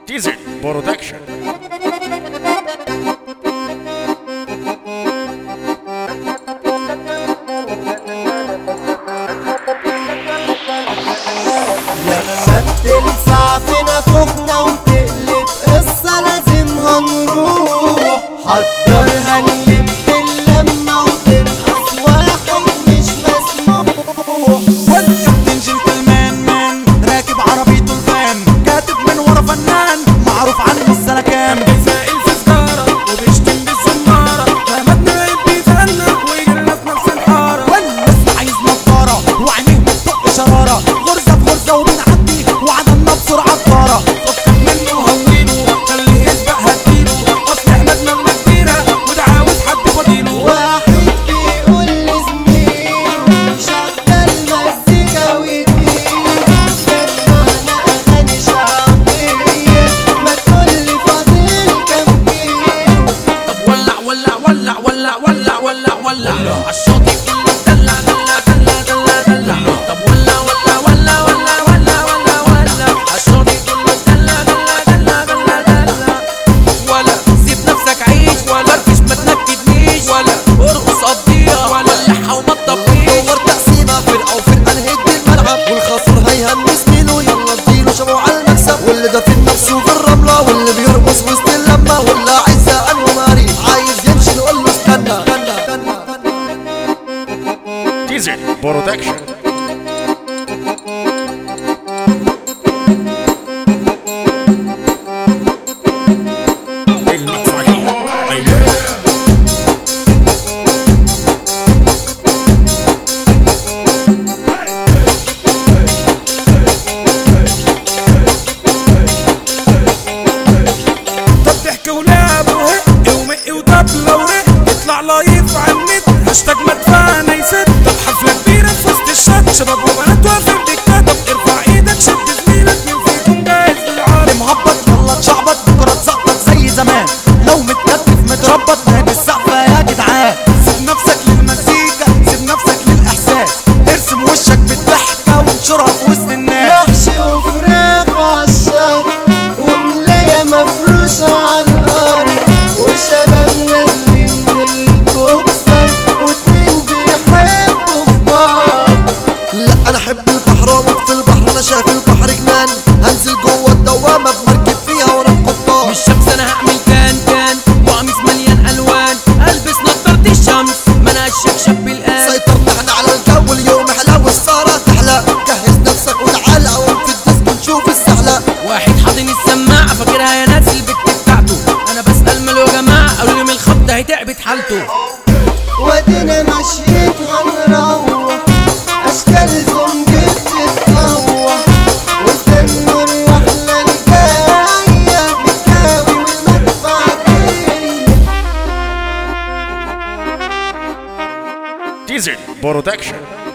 ديزل برودكشن. لما بتلسع فينا تخنا وتقلب قصة لازم هنروح حضرها نلم اللمة وترقص واحد مش مسموح. والكابتن جنتلمان مان راكب عربيته الفان كاتب من ورا فنان معروف عنه السلكان بيسائل في سجارة وبيشتم بالزمارة مهمتنا بقيت بيتهنى ويجي الناس نفس الحارة والناس عايز نضارة وعينيه بتطق شرارة غرزة بغرزة وبنعدي وعدلنا بسرعة طارة فكك منه وهوينه خليه يسبق هديله اصل احنا دماغنا كبيرة وده عاوز حد فضيله. واحد بيقول لزميله شغل مزيكا ويديله سمعنا أغاني شعبية ما تقولي فاضل كام كيلو. طب ولع عالشاطئ كله دلع دلع طب ولع عالشاطئ كله دلع ولا سيب نفسك عيش ولا اركش ما تنكدنيش ولا ارقص قضيها ولعها وما تطفيش. دور تقسيمة فرقة وفرقة نهد الملعب والخصر هيهني زميله يلا اديله شبعه على المكسب واللي دافن نفسه في الرملة واللي بيرقص وسط اللمة واللي عايز زهقان ومريض عايز يمشي نقول له استنى. ديزل برودكشن. ولعب وهق ومق وطبلة ورق يطلع لايف على النت هاشتاج مدفعنا يسد. طب حفلة كبيرة في وسط الشط شباب وبنات واقفين بالكتب ارفع ايدك شد زميلك مين فيكم جاهز للعرض مهبط يلا تشعبط بكرة تزقطط زي زمان لو متكتف متربط نادي السقفة يا جدعان. سيب نفسك للمزيكا سيب نفسك للإحساس ارسم وشك بالضحكة وانشرها في وسط الناس. محشي وفراخ عالشط وملاية مفروشة عالأرض وشباب نازلين بالبوكسر واتنين بيحبوا في بعض. لا أنا أحب البحر وأموت في البحر أنا شايف البحر جنان هنزل جوه الدوامة بمركب فيها وأنا القبطان. مش شمس انا هعمل كان وقميص مليان الوان البس نضارة الشمس ما انا الشبشب بالقلب. سيطرنا احنا على الجو اليوم احلى والسهرة تحلى جهز نفسك وتعالى قوم في الديسك نشوف السحلة. واحد حاضن السماعة فاكرها يا ناس البت بتاعته انا بسأل ماله يا جماعة قالوا لي من الخبط هيتعبت حالته. ودينا مشيت هنروح اشكال زنجة تتطوح واستنوا الرحلة الجاية بتساوي والمدفع جاي. ديزل برودكشن.